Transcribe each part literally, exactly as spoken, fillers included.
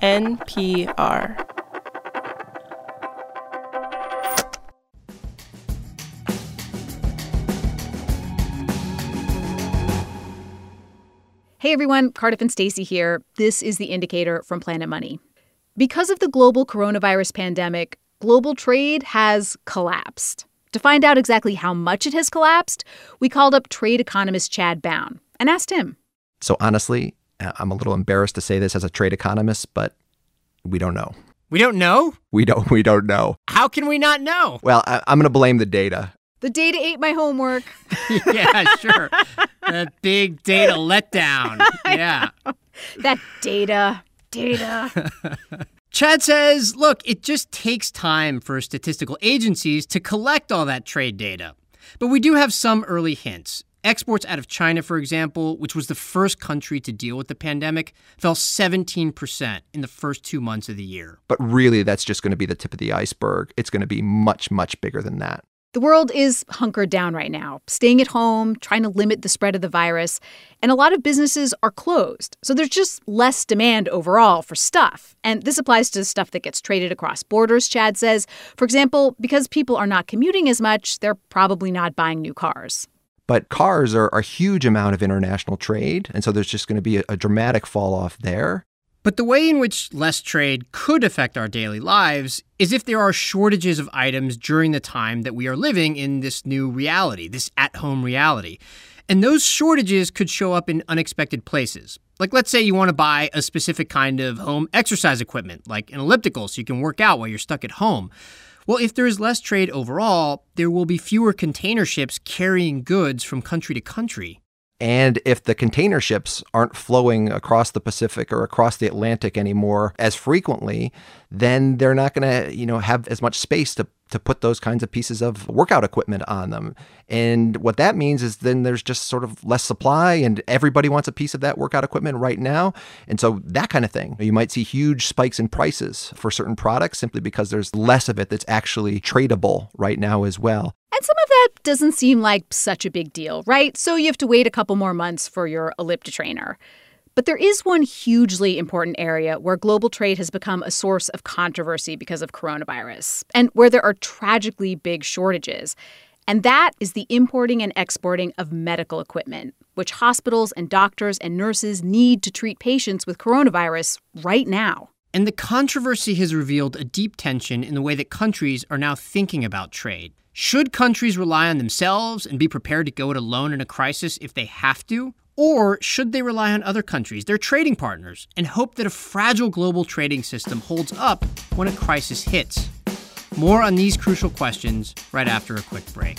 N P R. Hey everyone, Cardiff and Stacey here. This is The Indicator from Planet Money. Because of the global coronavirus pandemic, global trade has collapsed. To find out exactly how much it has collapsed, we called up trade economist Chad Bown and asked him. So honestly, I'm a little embarrassed to say this as a trade economist, but we don't know. We don't know? We don't we don't know. How can we not know? Well, I, I'm going to blame the data. The data ate my homework. Yeah, sure. That big data letdown. Yeah. That data, data. Chad says, look, it just takes time for statistical agencies to collect all that trade data. But we do have some early hints. Exports out of China, for example, which was the first country to deal with the pandemic, fell seventeen percent in the first two months of the year. But really, that's just going to be the tip of the iceberg. It's going to be much, much bigger than that. The world is hunkered down right now, staying at home, trying to limit the spread of the virus, and a lot of businesses are closed. So there's just less demand overall for stuff. And this applies to stuff that gets traded across borders, Chad says. For example, because people are not commuting as much, they're probably not buying new cars. But cars are a huge amount of international trade, and so there's just going to be a, a dramatic fall off there. But the way in which less trade could affect our daily lives is if there are shortages of items during the time that we are living in this new reality, this at-home reality. And those shortages could show up in unexpected places. Like, let's say you want to buy a specific kind of home exercise equipment, like an elliptical, so you can work out while you're stuck at home. Well, if there is less trade overall, there will be fewer container ships carrying goods from country to country. And if the container ships aren't flowing across the Pacific or across the Atlantic anymore as frequently, then they're not going to, you know, have as much space to to put those kinds of pieces of workout equipment on them. And what that means is then there's just sort of less supply and everybody wants a piece of that workout equipment right now. And so that kind of thing. You might see huge spikes in prices for certain products simply because there's less of it that's actually tradable right now as well. And some of that doesn't seem like such a big deal, right? So you have to wait a couple more months for your Ellipti-trainer. But there is one hugely important area where global trade has become a source of controversy because of coronavirus, and where there are tragically big shortages. And that is the importing and exporting of medical equipment, which hospitals and doctors and nurses need to treat patients with coronavirus right now. And the controversy has revealed a deep tension in the way that countries are now thinking about trade. Should countries rely on themselves and be prepared to go it alone in a crisis if they have to? Or should they rely on other countries, their trading partners, and hope that a fragile global trading system holds up when a crisis hits? More on these crucial questions right after a quick break.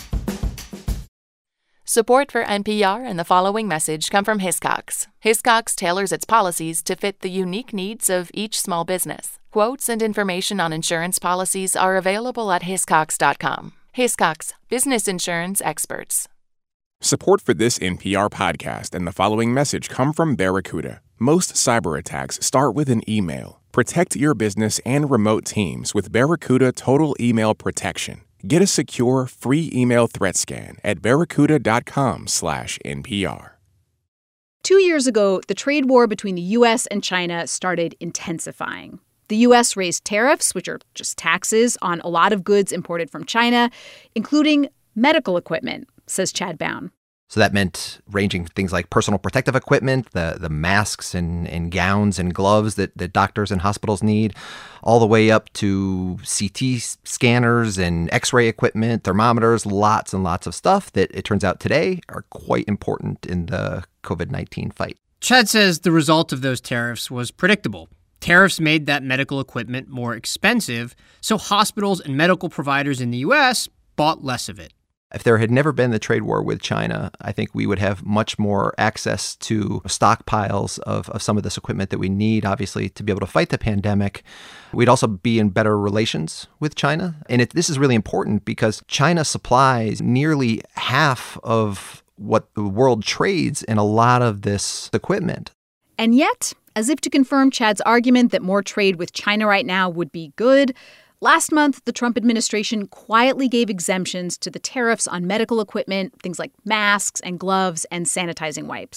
Support for N P R and the following message come from Hiscox. Hiscox tailors its policies to fit the unique needs of each small business. Quotes and information on insurance policies are available at hiscox dot com. Hiscox, business insurance experts. Support for this N P R podcast and the following message come from Barracuda. Most cyber attacks start with an email. Protect your business and remote teams with Barracuda Total Email Protection. Get a secure, free email threat scan at barracuda dot com slash N P R. Two years ago, the trade war between the U S and China started intensifying. The U S raised tariffs, which are just taxes, on a lot of goods imported from China, including medical equipment, says Chad Bown. So that meant ranging things like personal protective equipment, the the masks and, and gowns and gloves that, that doctors and hospitals need, all the way up to C T scanners and X-ray equipment, thermometers, lots and lots of stuff that it turns out today are quite important in the covid nineteen fight. Chad says the result of those tariffs was predictable. Tariffs made that medical equipment more expensive, so hospitals and medical providers in the U S bought less of it. If there had never been the trade war with China, I think we would have much more access to stockpiles of, of some of this equipment that we need, obviously, to be able to fight the pandemic. We'd also be in better relations with China. And it, this is really important because China supplies nearly half of what the world trades in a lot of this equipment. And yet, as if to confirm Chad's argument that more trade with China right now would be good, last month, the Trump administration quietly gave exemptions to the tariffs on medical equipment, things like masks and gloves and sanitizing wipes.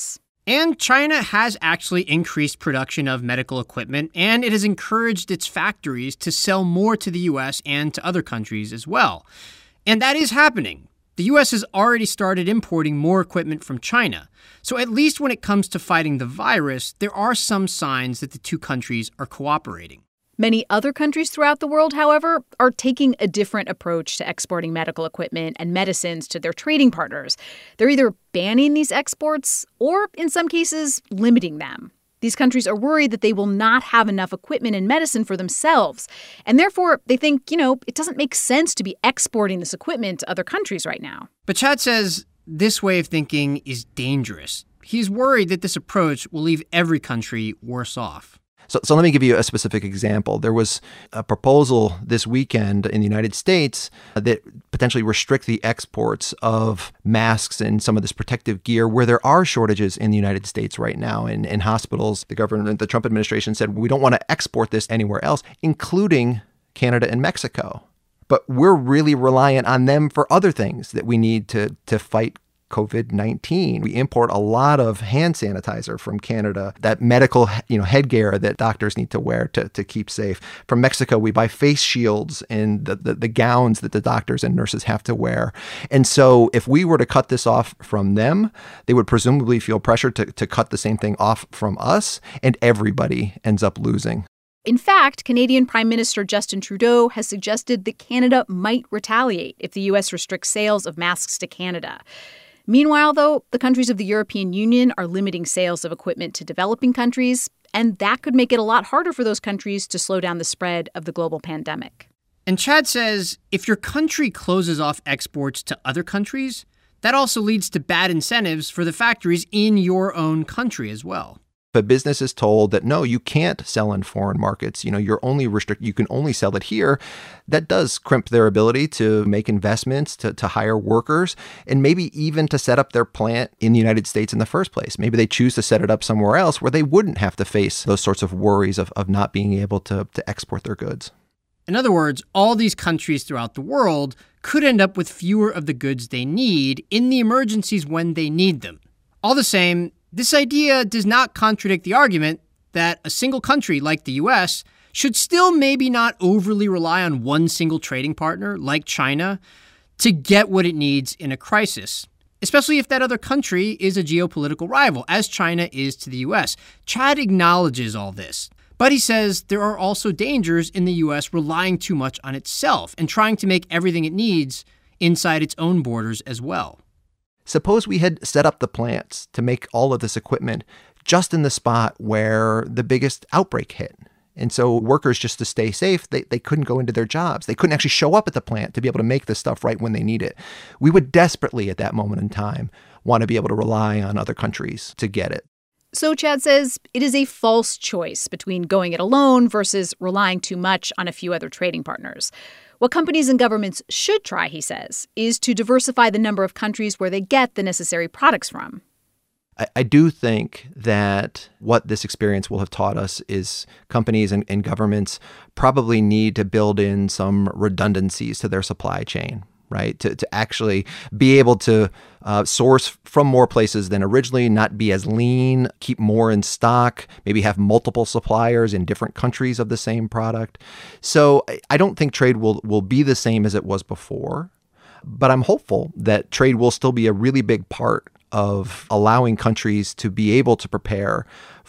And China has actually increased production of medical equipment, and it has encouraged its factories to sell more to the U S and to other countries as well. And that is happening. The U S has already started importing more equipment from China. So at least when it comes to fighting the virus, there are some signs that the two countries are cooperating. Many other countries throughout the world, however, are taking a different approach to exporting medical equipment and medicines to their trading partners. They're either banning these exports or, in some cases, limiting them. These countries are worried that they will not have enough equipment and medicine for themselves. And therefore, they think, you know, it doesn't make sense to be exporting this equipment to other countries right now. But Chad says this way of thinking is dangerous. He's worried that this approach will leave every country worse off. So, so let me give you a specific example. There was a proposal this weekend in the United States that potentially restrict the exports of masks and some of this protective gear where there are shortages in the United States right now. In, in hospitals, the government, the Trump administration said, we don't want to export this anywhere else, including Canada and Mexico. But we're really reliant on them for other things that we need to, to fight covid nineteen. We import a lot of hand sanitizer from Canada, that medical, you know, headgear that doctors need to wear to, to keep safe. From Mexico, we buy face shields and the, the, the gowns that the doctors and nurses have to wear. And so if we were to cut this off from them, they would presumably feel pressure to, to cut the same thing off from us, and everybody ends up losing. In fact, Canadian Prime Minister Justin Trudeau has suggested that Canada might retaliate if the U S restricts sales of masks to Canada. Meanwhile, though, the countries of the European Union are limiting sales of equipment to developing countries, and that could make it a lot harder for those countries to slow down the spread of the global pandemic. And Chad says if your country closes off exports to other countries, that also leads to bad incentives for the factories in your own country as well. If a business is told that, no, you can't sell in foreign markets, you know, you're only restrict, you can only sell it here, that does crimp their ability to make investments, to, to hire workers, and maybe even to set up their plant in the United States in the first place. Maybe they choose to set it up somewhere else where they wouldn't have to face those sorts of worries of, of not being able to, to export their goods. In other words, all these countries throughout the world could end up with fewer of the goods they need in the emergencies when they need them. All the same, this idea does not contradict the argument that a single country like the U S should still maybe not overly rely on one single trading partner like China to get what it needs in a crisis, especially if that other country is a geopolitical rival, as China is to the U S. Chad acknowledges all this, but he says there are also dangers in the U S relying too much on itself and trying to make everything it needs inside its own borders as well. Suppose we had set up the plants to make all of this equipment just in the spot where the biggest outbreak hit. And so workers, just to stay safe, they, they couldn't go into their jobs. They couldn't actually show up at the plant to be able to make this stuff right when they need it. We would desperately, at that moment in time, want to be able to rely on other countries to get it. So Chad says it is a false choice between going it alone versus relying too much on a few other trading partners. What companies and governments should try, he says, is to diversify the number of countries where they get the necessary products from. I, I do think that what this experience will have taught us is companies and, and governments probably need to build in some redundancies to their supply chain, right? To, to actually be able to uh, source from more places than originally, not be as lean, keep more in stock, maybe have multiple suppliers in different countries of the same product. So I don't think trade will, will be the same as it was before, but I'm hopeful that trade will still be a really big part of allowing countries to be able to prepare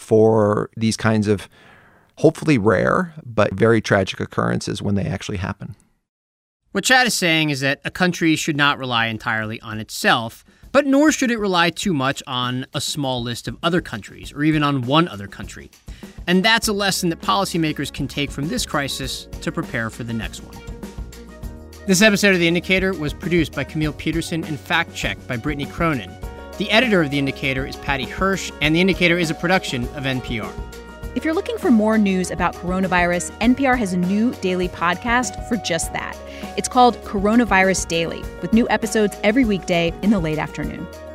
for these kinds of hopefully rare but very tragic occurrences when they actually happen. What Chad is saying is that a country should not rely entirely on itself, but nor should it rely too much on a small list of other countries, or even on one other country. And that's a lesson that policymakers can take from this crisis to prepare for the next one. This episode of The Indicator was produced by Camille Peterson and fact-checked by Brittany Cronin. The editor of The Indicator is Patty Hirsch, and The Indicator is a production of N P R. If you're looking for more news about coronavirus, N P R has a new daily podcast for just that. It's called Coronavirus Daily, with new episodes every weekday in the late afternoon.